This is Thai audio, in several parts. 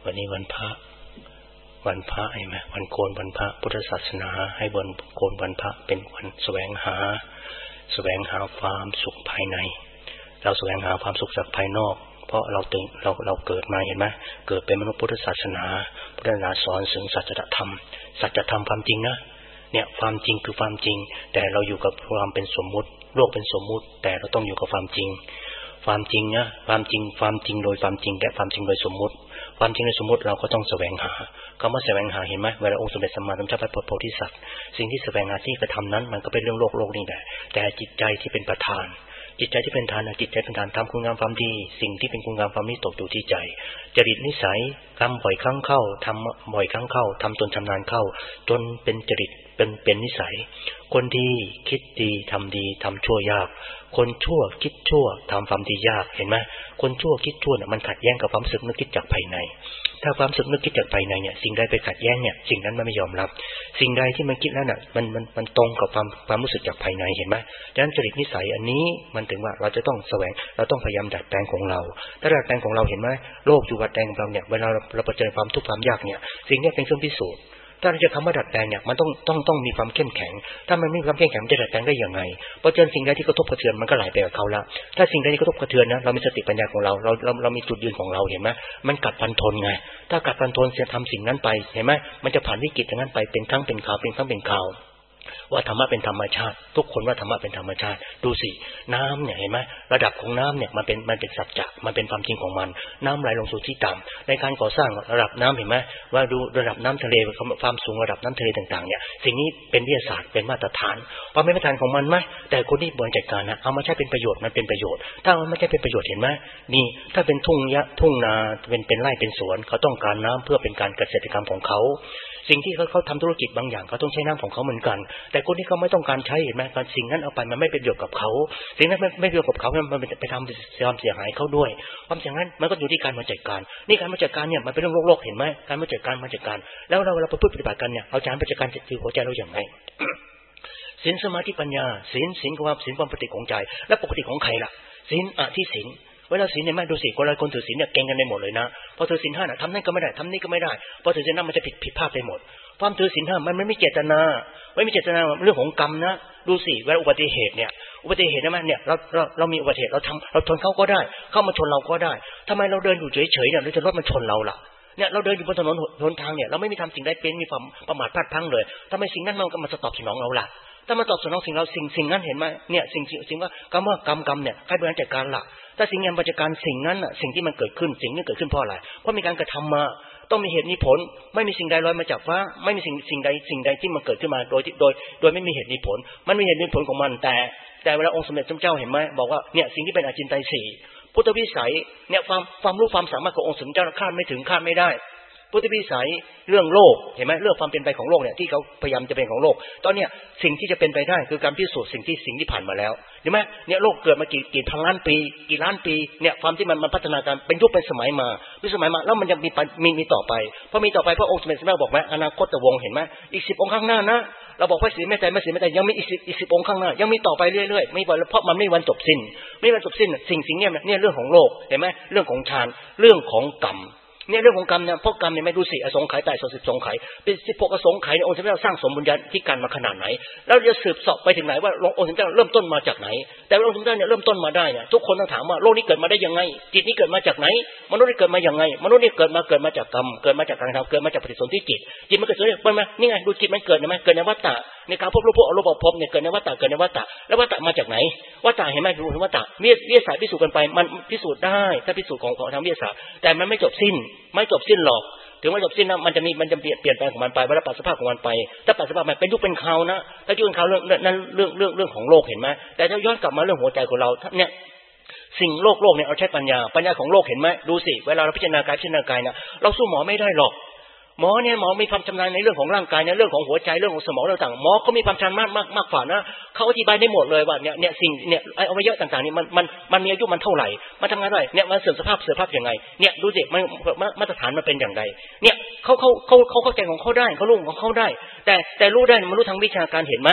วันนี้วันพระใช่ไหมวันโกนวันพระพุทธศาสนาให้วันโกนวันพระเป็นวันแสวงหาความสุขภายในเราแสวงหาความสุขจากภายนอกเพราะเราเกิดมาเห็นไหมเกิดเป็นมนุษย์พุทธศาสนาพุทธศาสนาสอนถึงสัจธรรมความจริงนะเนี่ยความจริงคือความจริงแต่เราอยู่กับความเป็นสมมุติโลกเป็นสมมุติแต่เราต้องอยู่กับความจริงนะความจริงโดยความจริงและความจริงโดยสมมุติความจริงโดยสมมุติเราก็ต้องแสวงหาคำว่าแสวงหาเห็นไหมเวลาองค์สมเด็จสัมมาสัมพุทธเจ้าพระโพธิสัตว์สิ่งที่แสวงหาที่กระทำนั้นมันก็เป็นเรื่องโลกนี่แหละแต่จิตใจที่เป็นประธานจิตใจที่เป็นทานทำคุณงามความดีสิ่งที่เป็นคุณงามความดีตกอยู่ที่ใจจริตนิสัยทำบ่อยครั้งเข้าทำบ่อยครั้งเข้าทำจนชำนาญเข้าจนเป็นจริตเป็นนิสัยคนดีคิดดีทำดีทำชั่วยากคนชั่วคิดชั่วทำความดียากเห็นไหมคนชั่วคิดชั่วเนี่ยมันขัดแย้งกับความรู้สึกนึกคิดจากภายในถ้าความรู้สึกนึกคิดจากภายในเนี่ยสิ่งใดไปขัดแย้งเนี่ยสิ่งนั้นมันไม่ยอมรับสิ่งใดที่มันคิดแล้วน่ะมันตรงกับความรู้สึกจากภายในเห็นไหมดังนั้นจริตนิสัยอันนี้มันถึงว่าเราจะต้องเราต้องพยายามดัดแปลงของเราถ้าดัดแปลงของเราเห็นไหมโลกอยู่ดัดแปลงของเราเนี่ยเวลาเราเผชิญความทุกข์ความยากเนี่ยสิ่งนี้เป็นเครื่องพิสูจน์ถ้าเราจะคำว่าดัดแปลงเนี่ยมันต้องมีความเข้มแข็งถ้ามันไม่มีความเข้มแข็งมันจะดัดแปลงได้ยังไงเพราะเจอสิ่งใดที่กระทบกระเทือนมันก็ไหลไปกับเขาละถ้าสิ่งใดที่กระทบกระเทือนนะเรามีสติปัญญาของเรามีจุดยืนของเราเห็นไหมมันกัดฟันทนไงถ้ากัดฟันทนจะทำสิ่งนั้นไปเห็นไหมมันจะผ่านวิกฤตอย่างนั้นไปเป็นครั้งเป็นคราวว่าธรรมะเป็นธรรมชาติทุกคนว่าธรรมะเป็นธรรมชาติดูสิน้ำเนี่ยเห็นไหมระดับของน้ำเนี่ยมันเป็นสัจจะมันเป็นความจริงของมันน้ำไหลลงสู่ที่ต่ำในการก่อสร้างระดับน้ำเห็นไหมว่าดูระดับน้ำทะเลความสูงระดับน้ำทะเลต่างๆเนี่ยสิ่งนี้เป็นวิทยาศาสตร์เป็นมาตรฐานความเป็นมาตรฐานของมันไหมแต่คนที่บริหารจัดการนะเอามาใช้เป็นประโยชน์มันเป็นประโยชน์ถ้ามันไม่ใช่เป็นประโยชน์เห็นไหมนี่ถ้าเป็นทุ่งนาเป็นไร่เป็นสวนเขาต้องการน้ำเพื่อเป็นการเกษตรกรรมของเขาสิ่งที่เขาทำธุรกิจบางอย่างเขาต้องใช้น้ำของเขาเหมือนกันแต่คนที่เขาไม่ต้องการใช้เห็นไหมการสิ่งนั้นเอาไปมันไม่เป็นประโยชน์กับเขาสิ่งนั้นไม่ประโยชน์กับเขามันไปทำความเสียหายเขาด้วยความเสียหายนั้นมันก็อยู่ที่การมาจัดการนี่การมาจัดการเนี่ยมันเป็นเรื่องโลกเห็นไหมการมาจัดการแล้วเราประพฤติปฏิบัติกันเนี่ยเอาจารย์มาจัดการจิตหัวใจเราอย่างไรศีลสมาธิปัญญาศีลความปกติของใจและปกติของใครล่ะศีลที่ศีลเวลาศีลเนี่ยแม่ดูสิคนถือศีลเนี่ยเก่งกันในหมดเลยนะพอถือศีล 5น่ะทำนั่นก็ไม่ได้ทำนี่ก็ไม่ได้พอถือศีล 5มันจะผิดพลาดไปหมดความถือศีล 5มันไม่เจตนาเรื่องของกรรมนะดูสิเวลาอุบัติเหตุเนี่ยนะเนี่ยเรามีอุบัติเหตุเราชนเขาก็ได้เข้ามาชนเราก็ได้ทำไมเราเดินอยู่เฉยๆเนี่ยหรือจะรถมันชนเราล่ะเนี่ยเราเดินอยู่บนถนนหนทางเนี่ยเราไม่มีทำสิ่งใดเป็นมีความประมาทพลาดพลั้งเลยทำไมสิ่งนั้นมันก็มาตอบสนองเราล่ะถ้ามาตอบสนองสิ่งนั้นเห็นไหมเนี่ยสิ่งว่ากรรมเนี่ยใครบริหารจัดการล่ะถ้าสิ่งงานบริหารจัดการสิ่งนั้นน่ะสิ่งที่มันเกิดขึ้นสิ่งนี้เกิดขึ้นเพราะอะไรเพราะมีการกระทำมาต้องมีเหตุมีผลไม่มีสิ่งใดลอยมาจากฟ้าไม่มีสิ่งใดที่มันเกิดขึ้นมาโดยไม่มีเหตุมีผลมันมีเหตุมีผลของมันแต่เวลาองค์สมเด็จเจ้าเห็นไหมบอกว่าเนี่ยสิ่งที่เป็นอจินไตย4พุทธวิสัยเนี่ยความรู้ความสามารถขององค์สมเด็จเจ้าคาดไม่ได้พุทธวิสัยเรื่องโลกเห็นไหมเรื่องความเป็นไปของโลกเนี่ยที่เขาพยายามจะเป็นของโลกตอนเนี้ยสิ่งที่จะเป็นไปได้คือการพิสูจน์สิ่งที่ผ่านมาแล้วเห็นไหมเนี่ยโลกเกิดมากี่พันล้านปีกี่ล้านปีเนี่ยความที่มันพัฒนาการเป็นยุคเป็นสมัยมาแล้วมันยังมีต่อไปพอมีต่อไปพระองค์สมเด็จพระบอกไหมอนาคตวงศ์เห็นไหมอีก10 องค์ข้างหน้านะเราบอกพระศรีไม่แต่ยังมีอีก10 องค์ข้างหน้ายังมีต่อไปเรื่อยๆไม่เพราะมันไม่วันจบสิ้นสิ่งเนี่ยเรื่องของโลกเห็นไหมเรื่องของฌานเรื่องของกรรมเนี่ยเรื่องของกรรมเนี่ยเพราะกรรมเนี่ยไม่ดูสิอสงไขยแต่10 สงไขยเป็น16อสงไขยองค์สมเด็จสร้างสมบุญญาธิการมาขนาดไหนแล้วจะสืบเสาะไปถึงไหนว่าองค์สมเด็จเริ่มต้นมาจากไหนแต่องค์สมเด็จเนี่ยเริ่มต้นมาได้เนี่ยทุกคนต้องถามว่าโลกนี้เกิดมาได้ยังไงจิตนี้เกิดมาจากไหนมนุษย์นี่เกิดมาอย่างไงมนุษย์นี่เกิดมาจากกรรมเกิดมาจากการทำเกิดมาจากปฏิสนธิจิตมันเกิดเป็นไหมนี่ไงดูจิตมันเกิดไหมเกิดในวัฏฏะในการพบรูปอรูปภพเนี่ยเกิดในวัฏฏะแล้ววัฏฏะมาจากไหนวัฏฏะเห็นไหมดูวัฏฏะวิทยาศาสตร์พิสูจน์กันไปมันพิสูจน์ได้ถ้าพิสูจน์ของทางวิทยาศาสตร์แต่มันไม่จบสิ้นหรอกถึงว่าจบสิ้นนะมันจะเปลี่ยนแปลงของมันไปเวลาปัจจุบันของมันไปถ้าปัจจุบันมันเป็นยุคเป็นคราวนะถ้ายุคเป็นคราวเรื่องของโลกเห็นไหมแต่ถ้าย้อนกลับมาเรื่องหัวใจของเราเนี่ยสิ่งโลกเนี่ยเราใช้ปัญญาของโลกเห็นไหมดูสิเวลาเราพิจารณากายนะเราสู้หมอไม่ได้หรอกหมอมีความชำนาญในเรื่องของร่างกายในเรื่องของหัวใจเรื่องของสมองต่างๆหมอเขามีความชำนาญมากกว่านะเขาอธิบายได้หมดเลยว่าเนี่ยสิ่งเนี่ยอวัยวะต่างๆนี่มันมีอายุมันเท่าไหร่มันทำงานเท่าไหร่เนี่ยมันเสื่อมสภาพยังไงเนี่ยดูสิมันมาตรฐานมันเป็นอย่างไรเนี่ยเขาเข้าใจของเขาได้เขารู้ของเขาได้แต่รู้ได้มันรู้ทางวิชาการเห็นไหม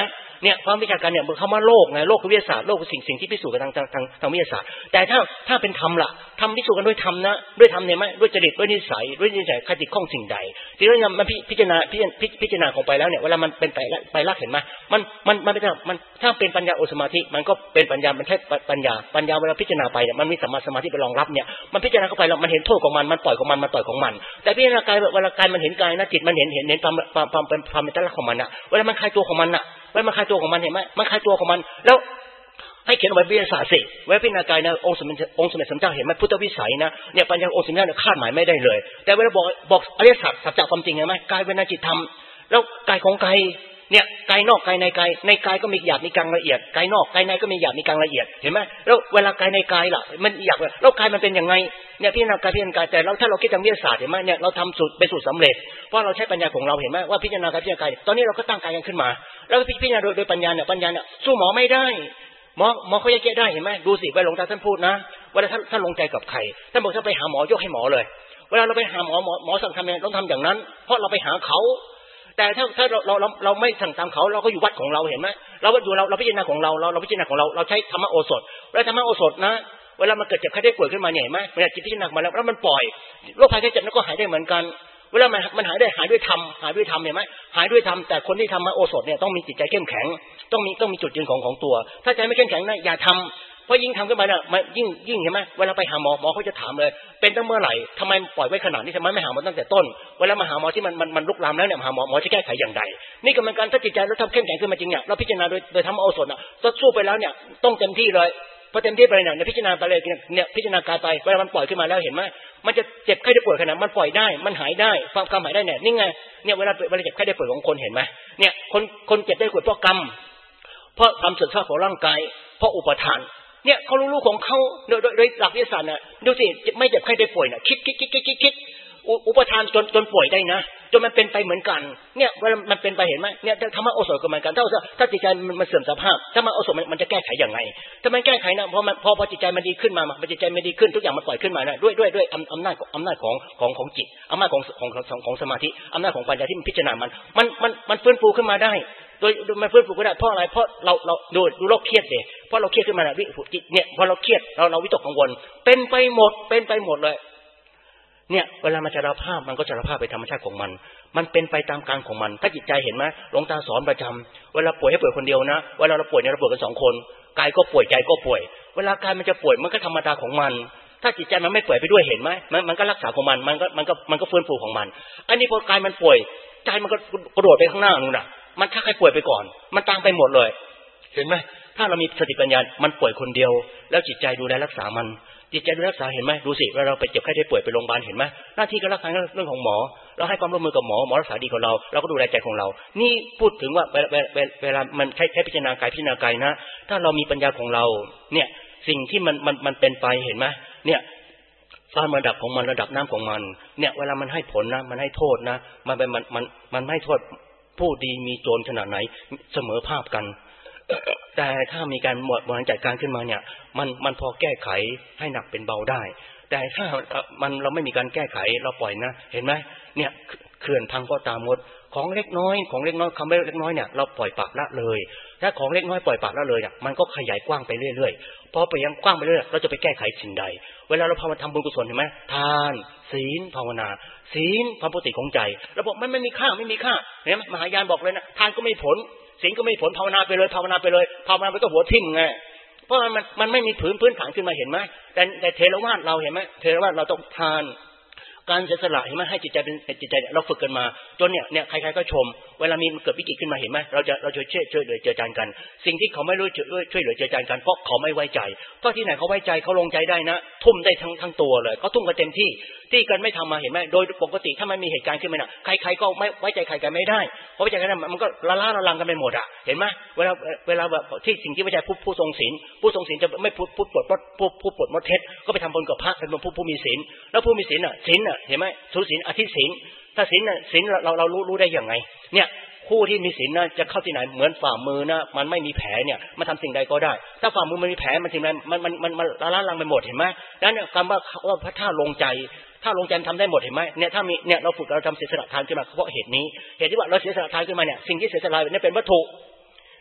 เนี่ยความวิชาการเนี่ยคำว่าโลกไงโลกคือวิทยาศาสตร์โลกคือสิ่งที่พิสูจน์กันทางวิทยาศาสตร์แต่ถ้าเป็นธรรมล่ะธรรมพิสูจน์กันด้วยธรรมนะด้วยธรรมเนี่ยไหมด้วยจริตด้วยนิสัยใครติดข้องสิ่งใดที่เรามันพิจารณาของไปแล้วเนี่ยเวลามันเป็นไปรักเห็นไหมมันเป็นมันถ้าเป็นปัญญาโอสมาธิมันก็เป็นปัญญามันแค่ปัญญาเวลาพิจารณาไปเนี่ยมันมีสัมมาสมาธิไปรองรับเนี่ยมันพิจารณาเข้าไปแล้วมันเห็นโทษของมันปล่อยของมันแต่พิจารณากายเวลากายมันเห็นกายนะจิตมันเห็นความเป็นตลักของมันอะเวลามันคลายตัวของมันอะเวลามันคลายตัวของมันเห็นไหมมันคลายตัวของมันแล้วให้เขียนเอาไว้วิทยาศาสตร์สิไว้พิจารณากายนะองค์สมเด็จสัมมาสัมพุทธเจ้าเห็นไหมพุทธวิสัยนะเนี่ยปัญญาองค์สมเด็จเนี่ยคาดหมายไม่ได้เลยแต่เวลาบอกอริยสัจสัจจะความจริงเห็นไหมกายเวทนาจิตธรรมแล้วกายของกายเนี่ยกายนอกกายในกายก็มีหยาบมีกลางละเอียดกายนอกกายในก็มีหยาบมีกลางละเอียดเห็นไหมแล้วเวลากายในกายล่ะมันหยาบแล้วกายมันเป็นยังไงเนี่ยพิจารณากายแต่ถ้าเราคิดทางวิทยาศาสตร์เห็นไหมเนี่ยเราทำสูตรเป็นสูตรสำเร็จเพราะเราใช้ปัญญาของเราเห็นไหมว่าพิจารณากายตอนนี้เราก็ตั้งกายกันขึ้นมาแล้วพิจารณาโดยปัญญาเนี่ยสู้หมอไม่ได้หมอเขาแยกได้เห็นไหมดูสิเวลาหลวงตาท่านพูดนะเวลาท่านลงใจกับใครท่านบอกถ้าไปหาหมอยกให้หมอเลยเวลาเราไปหาหมอสั่งทำยังไงต้องทำอย่างนั้นเพราะเราไปหาเขาแต่ถ้าเราไม่สั่งตามเขาเราก็อยู่วัดของเราเห็นไหมเราพิจารณาของเราพิจารณาของเราใช้ธรรมโอสถแล้วธรรมโอสถนะเวลามันเกิดเจ็บไข้ได้ป่วยขึ้นมาเนี่ยเห็นไหมเวลาจิตพิจารณามาแล้วมันปล่อยโรคภัยไข้เจ็บนั้นก็หายได้เหมือนกันเวลามันหายด้วยธรรมเห็นไหมหายด้วยธรรมแต่คนที่ทำมาโอสถเนี่ยต้องมีจิตใจเข้มแข็งต้องมีจุดยืนของตัวถ้าใจไม่เข้มแข็งนะอย่าทำเพราะยิ่งทำขึ้นมาเนี่ยมันยิ่งเห็นไหมเวลาไปหาหมอเขาจะถามเลยเป็นตั้งเมื่อไหร่ทำไมปล่อยไว้ขนาดนี้ทำไมไม่หาหมอตั้งแต่ต้นเวลามาหาหมอที่มันลุกลามแล้วเนี่ยหาหมอจะแก้ไขอย่างไรนี่ก็เหมือนกันถ้าจิตใจเราทำเข้มแข็งขึ้นมาจริงเนี่ยเราพิจารณาโดยธรรมโอสถน่ะสู้ไปแล้วเนี่ยต้องเต็มที่เลยพอเต็มที่ไปเนี่ยพิจารณาไปเลยเนี่ยพิจารณากายไปเวลามันปล่อยขึ้นมาแล้วเห็นไหมมันจะเจ็บไข้ได้ป่วยขนาดมันปล่อยได้มันหายได้ความหายได้เนี่ยนี่ไงเนี่ยเวลาเจ็บไข้ได้ป่วยของคนเห็นไหมเนี่ยคนเจ็บได้ป่วยเพราะกรรมเพราะความเสื่อมทราบของร่างกายเพราะอุปทานเนี่ยเขารู้ของเขาโดยหลักวิทยาศาสตร์น่ะดูสิไม่เจ็บไข้ได้ป่วยน่ะคิดอุปทานจนป่วยได้นะจนมันเป็นไปเหมือนกันเนี่ยเวลามันเป็นไปเห็นไหมเนี่ยธรรมะโอสถก็เหมือนกันถ้าจิตใจมันเสื่อมสภาพธรรมะโอสถมันจะแก้ไขอย่างไรถ้ามันแก้ไขนะพอจิตใจมันดีขึ้นมาจิตใจมันดีขึ้นทุกอย่างมันปล่อยขึ้นมานะด้วยอำนาจของจิตอำนาจของสมาธิอำนาจของปัญญาที่มันพิจารณามันฟื้นฟูขึ้นมาได้โดยมันฟื้นฟูก็ได้เพราะอะไรเพราะเราดูโรคเครียดดิเพราะเราเครียดขึ้นมาเนี่ยพอเราเครียดเราวิตกกังวลเป็นไปหมดเลยเนี่ยเวลามันจะรับภาพมันก็จะรับภาพไปธรรมชาติของมันเป็นไปตามการของมันถ้าจิตใจเห็นไหมหลวงตาสอนประจำเวลาป่วยให้ป่วยคนเดียวนะเวลาเราป่วยเนี่ยเราป่วยกัน2คนกายก็ป่วยใจก็ป่วยเวลากายมันจะป่วยมันก็ธรรมดาของมันถ้าจิตใจมันไม่ป่วยไปด้วยเห็นไหมมันก็รักษาของมันก็ฟื้นฟูของมันอันนี้พอกายมันป่วยใจมันก็กระโดดไปข้างหน้านู่นน่ะมันถ้าใครป่วยไปก่อนมันตามไปหมดเลยเห็นไหมถ้าเรามีสติปัญญามันป่วยคนเดียวแล้วจิตใจดูแลรักษามันจิตใจดูรักษาเห็นไหมดูสิเวลาเราไปเจ็บไข้ได้ป่วยไปโรงพยาบาลเห็นไหมหน้าที่การรักษาเรื่องของหมอเราให้ความร่วมมือกับหมอรักษาดีของเราก็ดูแลใจของเรานี่พูดถึงว่าเวลามันใช้พิจารณากายนะถ้าเรามีปัญญาของเราเนี่ยสิ่งที่มันเป็นไปเห็นไหมเนี่ยความระดับของมันระดับน้ำของมันเนี่ยเวลามันให้ผลนะมันให้โทษนะมันให้โทษผู้ดีมีโจรขนาดไหนเสมอภาพกันแต่ถ้ามีการบริหารจัดการขึ้นมาเนี่ยมันพอแก้ไขให้หนักเป็นเบาได้แต่ถ้าเราไม่มีการแก้ไขเราปล่อยนะเห็นไหมเนี่ยเขื่อนพังก็ตามหมดของเล็กน้อยคำว่าเล็กน้อยเนี่ยเราปล่อยปละละเลยถ้าของเล็กน้อยปล่อยปละละเลยเนี่ยมันก็ขยายกว้างไปเรื่อยๆพอไปยังกว้างไปเรื่อยเราจะไปแก้ไขสิ่งใดเวลาเราพามาทำบุญกุศลเห็นไหมทานศีลภาวนาศีลความปกติของใจเราบอกมันไม่มีค่าเห็นไหมมหายานบอกเลยนะทานก็ไม่ผลศีลก็ไม่ผลภาวนาไปเลยภาวนาไปก็หัวทิ่มไงเพราะมันไม่มีพื้นฐานขึ้นมาเห็นไหมแต่เทรวาสเราเห็นไหมเทรวาสเราต้องทานการเสียสละเห็นไหมให้จิตใจเป็นจิตใจเราฝึกกันมาจนเนี่ยใครๆก็ชมเวลามีเกิดวิกฤตขึ้นมาเห็นไหมเราช่วยเหลือเจือจานกันสิ่งที่เขาไม่รู้ช่วยเหลือเจือจานกันเพราะเขาไม่ไว้ใจเพราะที่ไหนเขาไว้ใจเขาลงใจได้นะทุ่มได้ทั้งตัวเลยเขาทุ่มกันเต็มที่กันไม่ทำมาเห็นไหมโดยปกติถ้ามันมีเหตุการณ์ขึ้นมาน่ะใครก็ไม่ไว้ใจใครกันไม่ได้เพราะไว้ใจกันมันก็ละลังกันไปหมดอ่ะเห็นไหมเวลาแบบที่สิ่งที่ไว้ใจผู้ทรงศีลจะไม่พูดปดมดเท็จก็ไปทำบุญกับพระเป็นผู้มีศีลแล้วผู้มีศีลน่ะเห็นไหมสุศีลอธิศีลถ้าศีลเรารู้ได้ยังไงเนี่ยผู้ที่มีศีลนะจะเข้าที่ไหนเหมือนฝ่ามือนะมันไม่มีแผลเนี่ยมันทำสิ่งใดก็ได้ถ้าฝ่ามือมันมีแผลมันสิ่งใดมันละลังไปหมดเห็นไหมดังนั้นคำว่าพระท่าลงใจทำได้หมดเห็นไหมเนี่ยถ้ามีเนี่ยเราฝึกเราทำเสียสละทานขึ้นมาเพราะเหตุที่ว่าเราเสียสละทานขึ้นมาเนี่ยสิ่งที่เสียสละเนี่ยเป็นวัตถุ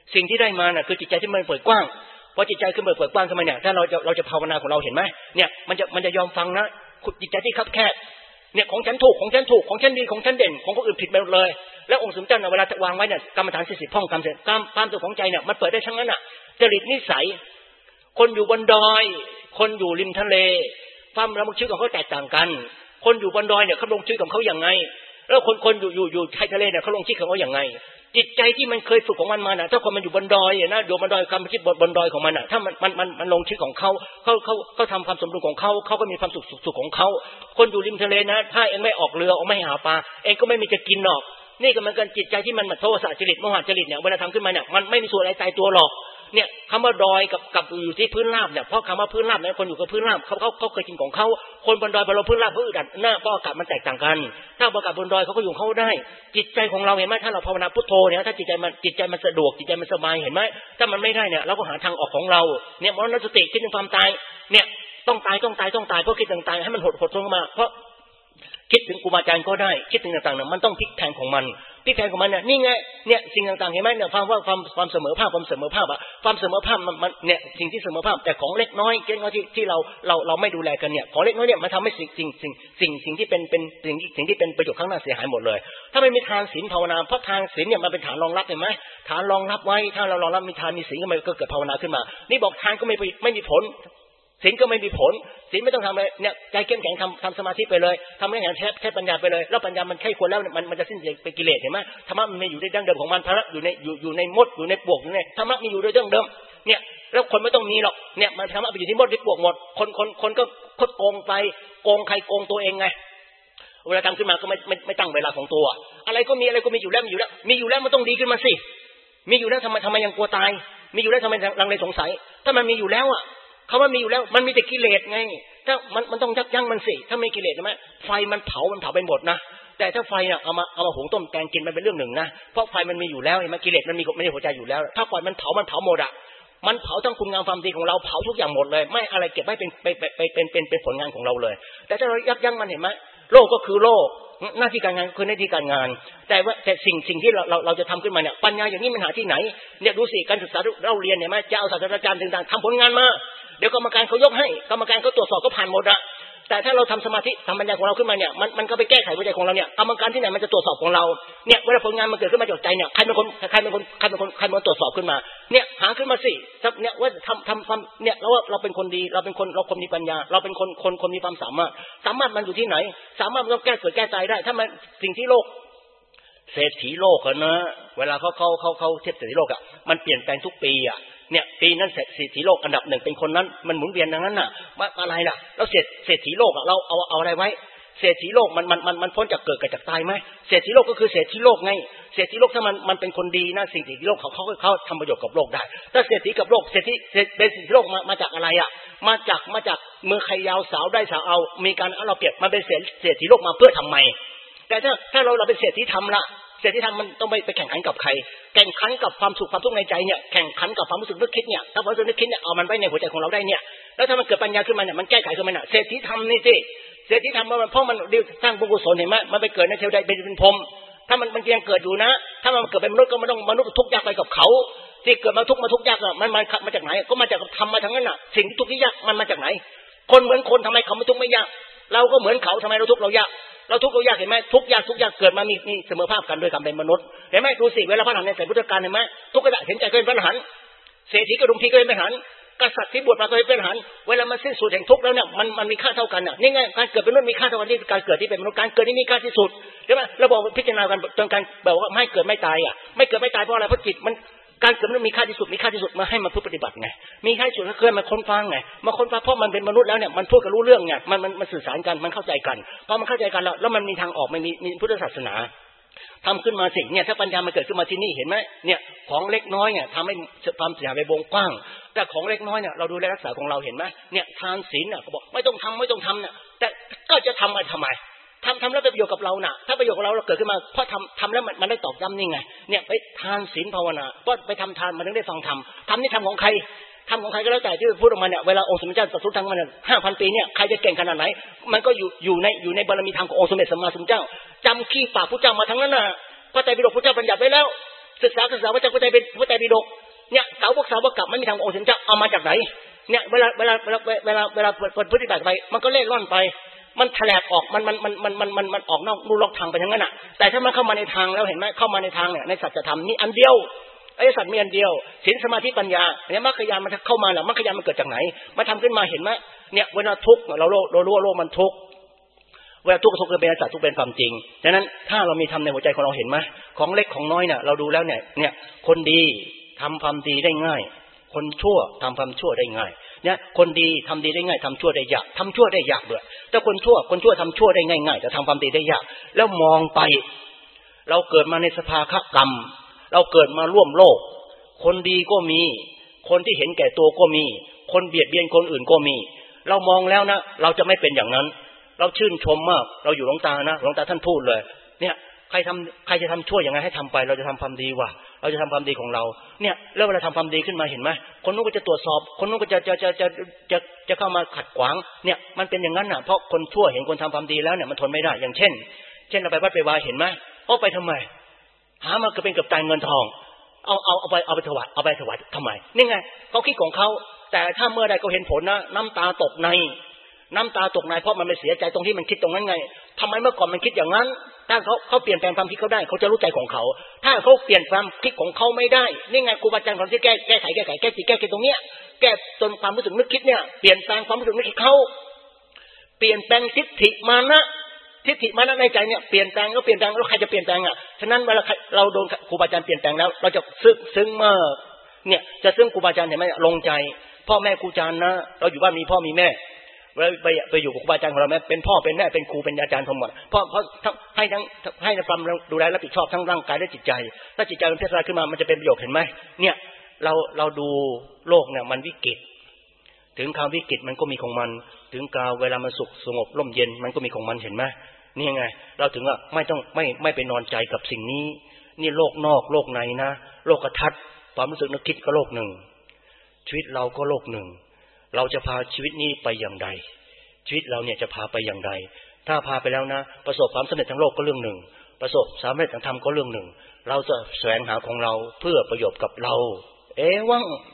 สิ่งที่ได้มาน่ะคือจิตใจที่มันเปิดกว้างพอจิตใจขึ้นเปิดกว้างขึ้นมาเนี่ยถ้าเราจะภาวนาของเราเห็นไหมเนี่ยมันจะยอมฟังนะจิตใจที่คับแคบเนี่ยของฉันถูกของฉันดีของฉันเด่นของคนอื่นผิดไปหมดเลยแล้วองค์สมเด็จเวลาวางไว้เนี่ยกรรมฐาน40 ห้องกรรมเสร็จความสุขของใจเนี่ยมันเปิดได้ทั้งนั้นน่ะจริตนิสัยคนอยู่บนดอยคนอยู่ริมทะเลความระลึกชีวิตของเขาแตกต่างกันคนอยู่บนดอยเนี่ยเขาลงชีวิตของเขาอย่างไงแล้วคนอยู่ชายทะเลเนี่ยเขาลงชีวิตของเขาอย่างไงจิตใจที่มันเคยฝึกของมันมาน่ะถ้าคนมันอยู่บนดอยนะอยู่บนดอยความคิดบนดอยของมันน่ะถ้ามันลงชีวิตของเขาทำความสมดุลของเขาก็มีความสุขของเขาคนอยู่ริมทะเลนะถ้าเองไม่ออกเรือไม่หาปลาเองก็ไม่มีจะกินหรอกนี่ก็เหมือนกันจิตใจที่มันโทสะจริตโมหะจริตเนี่ยเวลาทำขึ้นมาเนี่ยมันไม่มีส่วนอะไรตายตัวหรอกเนี่ยคำว่าดอยกับอยู่ที่พื้นราบเนี่ยเพราะคำว่าพื้นราบเนี่ยคนอยู่กับพื้นราบเขาเคยกินของเขาคนบนดอยบนพื้นราบเขาอึดอัดหน้าเพราะอากาศมันแตกต่างกันถ้าอากาศบนดอยเขาก็อยู่เขาได้จิตใจของเราเห็นไหมถ้าเราภาวนาพุทโธเนี่ยถ้าจิตใจมันสะดวกจิตใจมันสบายเห็นไหมถ้ามันไม่ได้เนี่ยเราก็หาทางออกของเราเนี่ยมรณสติคิดถึงความตายเนี่ยต้องตายเพราะคิดถึงตายให้มันหดลงมาเพราะคิดถึงครูบาอาจารย์ก็ได้คิดถึงต่างๆเนี่ยมันต้องพลิกแพลงของมันเนี่ยนี่ไงเนี่ยสิ่งต่างๆเห็นไหมเนี่ยความเสมอภาพอะความเสมอภาพมันเนี่ยสิ่งที่เสมอภาพแต่ของเล็กน้อยที่เราไม่ดูแลกันเนี่ยของเล็กน้อยเนี่ยมันทำให้สิ่งที่เป็นสิ่งที่เป็นประโยชน์ข้างหน้าเสียหายหมดเลยถ้าไม่มีทานศีลภาวนาเพราะทานศีลเนี่ยมันเป็นฐานรองรับเห็นไหมฐานรองรับไว้ถ้าเรารองรับมีทานมีศีลก็เกิดภาวนาขึ้นมานี่บอกทานก็ไม่มีผลศีลก็ไม่มีผลศีลไม่ต้องทำเลยเนี่ยใจเข้มแข็งทำสมาธิไปเลยทำให้แข็งแค่ปัญญาไปเลยแล้วปัญญามันแค่ควรแล้วมันจะสิ้นไปกิเลสเห็นไหมธรรมะมันมีอยู่ในดั้งเดิมของมันธรรมะอยู่ในมดอยู่ในปวกอยู่ในธรรมะมีอยู่โดยดั้งเดิมเนี่ยแล้วคนไม่ต้องมีหรอกเนี่ยมันธรรมะไปอยู่ที่มดที่ปวกหมดคนก็คดโกงไปโกงใครโกงตัวเองไงเวลาทำขึ้นมาก็ไม่ตั้งเวลาของตัวอะไรก็มีอยู่แล้วมีอยู่แล้วมันต้องดีขึ้นมาสิมีอยู่แล้วทำไมยังกลัวตายมีอยู่แล้วทำไมลังเลสงสัยถ้ามันมีอยู่แล้วอ่ะเขาว่ามีอยู่แล้วมันมีแต่กิเลสไงถ้ามันต้องยับยั้งมันสิถ้าไม่กิเลสใช่ไหมไฟมันเผาไปหมดนะแต่ถ้าไฟเนี่ยเอามาหุงต้มแกงกินมันเป็นเรื่องหนึ่งนะเพราะไฟมันมีอยู่แล้วเห็นไหมกิเลสมันมีไม่ได้หัวใจอยู่แล้วถ้าปล่อยมันเผาหมดอ่ะมันเผาทั้งคุณงามความดีของเราเผาทุกอย่างหมดเลยไม่อะไรเก็บไว้เป็นผลงานของเราเลยแต่ถ้าเรายับยั้งมันเห็นไหมโลกก็คือโลกหน้าที่การงานคือหน้าที่การงานแต่สิ่งที่เราจะทำขึ้นมาเนี่ยปัญญาอย่างนี้มันหาที่ไหนเนี่ยดูสิการศึกษาเราเรียนเนี่ยไหมจะเอาศาสตราจารย์ต่างๆทำผลงานมาเดี๋ยวกรรมการเขายกให้กรรมการเขาตรวจสอบก็ผ่านหมดอะแต่ถ้าเราทำสมาธิทำปัญญาของเราขึ้นมาเนี่ยมันก็ไปแก้ไขหัวใจของเราเนี่ยกรรมการที่ไหนมันจะตรวจสอบของเราเนี่ยเวลาผลงานมันเกิดขึ้นมาจากใจเนี่ยใครเป็นคนตรวจสอบขึ้นมาเนี่ยหาขึ้นมาสิเนี่ยว่าทำเนี่ยเราเป็นคนดีเราคนมีปัญญาเราเป็นคนมีความสามารถมันอยู่ที่ไหนสามารถมันต้องแก้เกิดแก้ใจได้ถ้ามันสิ่งที่โลกเศรษฐีโลกอะนะเวลาเขาเทียบเศรษฐีโลกอะมันเปลี่ยนแปลงทุกปีอะเนี่ยปีนั้นเศรษฐีโลกอันดับ1เป็นคนนั้นมันหมุนเวียนอย่างนั้นน่ะอะไรล่ะแล้วเศรษฐีโลกอะเราเอาอะไรไว้เศรษฐีโลกมันพ้นจากเกิดกับจากตายไหมเศรษฐีโลกก็คือเศรษฐีโลกไงเศรษฐีโลกถ้ามันเป็นคนดีนะสิ่งที่โลกเขาทำประโยชน์กับโลกได้ถ้าเศรษฐีกับโลกเศรษฐีโลกมาจากอะไรอะมาจากเมืองใครยาวสาวได้สาวเอามีการเอาเราเปรียบมันเป็นเศรษฐีโลกมาเพื่อทำไมแต่ถ้าเราเป็นเศรษฐีธรรมละเศรษฐีธรรมมันต้องไปแข่งขันกับใครแข่งขันกับความสุขความทุกข์ในใจเนี่ยแข่งขันกับความรู้สึกนึกคิดเนี่ยถ้าความรู้สึกนึกคิดเนี่ยเอามันไว้ในหัวใจของเราได้เนี่ยแล้วถ้ามันเกิดปัญญาขึ้นมาเนี่ยมันแก้ไขขึ้นมาเนี่ยเศรษฐีธรรมนี่สิเศรษฐีธรรมมันเพราะมันสร้างบุญกุศลเห็นไหมมันไปเกิดในเทวดาเป็นพรหมถ้ามันยังเกิดอยู่นะถ้ามันเกิดเป็นมนุษย์ก็มันต้องมนุษย์ทุกข์ยากไปกับเขาที่เกิดมาทุกข์ยากมันมาจากไหนก็มาจากธรรมมาทั้งนั้นน่ะสิ่งที่ทุกข์ที่ยากมันมาจากไหนคนเหมือนคนทำไมเขาไม่ทุกข์ไม่ยากเราก็เหมือนเขาทำไมเราทุกข์เรายากเราทุกข์เรายากเห็นไหมทุกข์ยากเกิดมามีเสมอภาพกันโดยการเป็นมนุษย์เห็นไหมดูสิเวลาพระอรหันต์ในสายพุทธกาลเห็นไหมทุกข์กระดาษเห็นใจก็เป็นพระอรหันต์เศรษฐีกระดุมพีก็เป็นพระอรหันต์กษัตริย์ที่บวชมาก็เป็นพระอรหันต์เวลามันสิ้นสุดแห่งทุกข์แล้วเนี่ยมันมีค่าเท่ากันน่ะนี่ไงการเกิดเป็นมนุษย์มีค่าเท่ากันที่การเกิดที่เป็นมนุษย์การเกิดนี่มีค่าที่สุดใช่ไหมเราบอกพิจารณากันจนการแบบว่าไม่เกิดไม่ตายอ่ะไม่เกิดไม่ตายเพราะอะไรเพราะจิตมันการเกิดมันมีค่าที่สุดมาให้มาเพื่อปฏิบัติไงมีค่าที่สุดก็เคยมาค้นฟังไงมาค้นฟังเพราะมันเป็นมนุษย์แล้วเนี่ยมันพูดกันรู้เรื่องไงมันสื่อสารกันมันเข้าใจกันพอมันเข้าใจกันแล้วมันมีทางออกมันมีพุทธศาสนาทำขึ้นมาสิเนี่ยถ้าปัญญามันเกิดขึ้นมาที่นี่เห็นไหมเนี่ยของเล็กน้อยเนี่ยทำให้ความเสียหายไปวงกว้างแต่ของเล็กน้อยเนี่ยเราดูแลรักษาของเราเห็นไหมเนี่ยทานศีลเนี่ยเขาบอกไม่ต้องทำเนี่ยแต่ก็จะทำทำไมทำแล้วเป็นประโยชน์กับเราน่ะถ้าประโยชน์กับเราเกิดขึ้นมาเพราะทำแล้วมันได้ตอกย้ำนี่ไงเนี่ยไปทานศีลภาวนาเพราะไปทำทานมันถึงได้ฟังธรรมนี่ทำของใครก็แล้วแต่ที่พูดออกมาเนี่ยเวลาองค์สมเด็จเจ้าตรัสรู้ทั้งมัน 5,000 ปีเนี่ยใครจะเก่งขนาดไหนมันก็อยู่ในบารมีธรรมขององค์สมเด็จสัมมาสัมพุทธเจ้าจำขี้ปากพุทธเจ้ามาทั้งนั้นน่ะพระไตรปิฎกพุทธเจ้าบัญญัติไว้แล้วศึกษาพระเจ้าเป็นพระไตรปิฎกเนี่ยสาวกกลับไม่มีทางองค์สมเด็จเจ้าเอามาจากไหนเนี่ยเวลาปฏิบัติไปมันก็เล่ร่อนไปมันแถลกออกมันออกนอกทางไปทั้งนั้นน่ะแต่ถ้ามันเข้ามาในทางแล้วเห็นไหมเข้ามาในทางเนี่ยในสัจธรรมนี่อันเดียวไอ้สัจมีอันเดียวศีลสมาธิปัญญาเนี่ยมรรคญาณมันเข้ามาแล้วมรรคญาณมันเกิดจากไหนมาทำขึ้นมาเห็นไหมเนี่ยเวลาทุกข์เรารู้ว่าโลกมันทุกข์เวลาทุกข์เป็นอนัตตาทุกข์เป็นความจริงดังนั้นถ้าเรามีธรรมในหัวใจของเราเห็นไหมของเล็กของน้อยเนี่ยเราดูแล้วเนี่ยคนดีทำความดีได้ง่ายคนชั่วทำความชั่วได้ง่ายเนี่ยคนดีทำดีได้ง่ายทำชั่วได้ยากทำชั่วได้ยากด้วยแต่คนชั่วทำชั่วได้ง่ายๆแต่ทำความดีได้ยากแล้วมองไปเราเกิดมาในสภาวะกรรมเราเกิดมาร่วมโลกคนดีก็มีคนที่เห็นแก่ตัวก็มีคนเบียดเบียนคนอื่นก็มีเรามองแล้วนะเราจะไม่เป็นอย่างนั้นเราชื่นชมมากเราอยู่หลวงตานะหลวงตาท่านพูดเลยเนี่ยใครจะทำชั่วยังไงให้ทำไปเราจะทำความดีว่ะเราจะทำความดีของเราเนี่ยแล้วเวลาทำความดีขึ้นมาเห็นไหมคนนู้นก็จะตรวจสอบคนนู้นก็จะเข้ามาขัดขวางเนี่ยมันเป็นอย่างนั้นน่ะเพราะคนชั่วเห็นคนทำความดีแล้วเนี่ยมันทนไม่ได้อย่างเช่นเราไปวัดไปวาเห็นไหมเอาไปทำไมหามาก็เป็นกับตายเงินทองเอาไปถวายทำไมนี่ไงเขาคิดของเขาแต่ถ้าเมื่อใดเขาเห็นผลนะน้ำตาตกในเพราะมันไม่เสียใจตรงที่มันคิดตรงนั้นไงทำไมเมื่อก่อนมันคิดอย่างนั้นถ้าเขาเปลี่ยนแปลงความคิดเขาได้เขาจะรู้ใจของเขาถ้าเขาเปลี่ยนความคิดของเขาไม่ได้นี่ไงครูบาอาจารย์ของที่แก้ไขตรงเนี้ยแก้จนความรู้สึกนึกคิดเนี่ยเปลี่ยนแปลงความรู้สึกนึกคิดเขาเปลี่ยนแปลงทิฏฐิมานะในใจเนี่ยเปลี่ยนแปลงแล้วใครจะเปลี่ยนแปลงอ่ะฉะนั้นเวลาเราโดนครูบาอาจารย์เปลี่ยนแปลงแล้วเราจะซึ้งมากเนี่ยจะซึ้งครูบาอาจารย์เห็นไหมลงใจพ่อแม่ครูอาจารย์นะเราอยู่บ้านมีพ่อมีแม่ไปอยู่กับครูบาอาจารย์ของเราแม้เป็นพ่อเป็นแม่เป็นครูเป็นอาจารย์ทั้งหมดเพราะให้ความดูแลรับผิดชอบทั้งร่างกายและจิตใจถ้าจิตใจมันพัฒนาขึ้นมามันจะเป็นประโยชน์เห็นไหมเนี่ยเราดูโลกเนี่ยมันวิกฤตถึงคราววิกฤตมันก็มีของมันถึงคราวเวลามันสุขสงบร่มเย็นมันก็มีของมันเห็นไหมนี่ไงเราถึงว่าไม่ไปนอนใจกับสิ่งนี้นี่โลกนอกโลกในนะโลกทัศน์ความรู้สึกนึกคิดก็โลกหนึ่งชีวิตเราก็โลกหนึ่งเราจะพาชีวิตนี้ไปอย่างใดชีวิตเราเนี่ยจะพาไปอย่างใดถ้าพาไปแล้วนะประสบความสำเร็จทางโลกก็เรื่องหนึ่งประสบความสำเร็จทางธรรมก็เรื่องหนึ่งเราจะแสวงหาของเราเพื่อประโยชน์กับเราวัง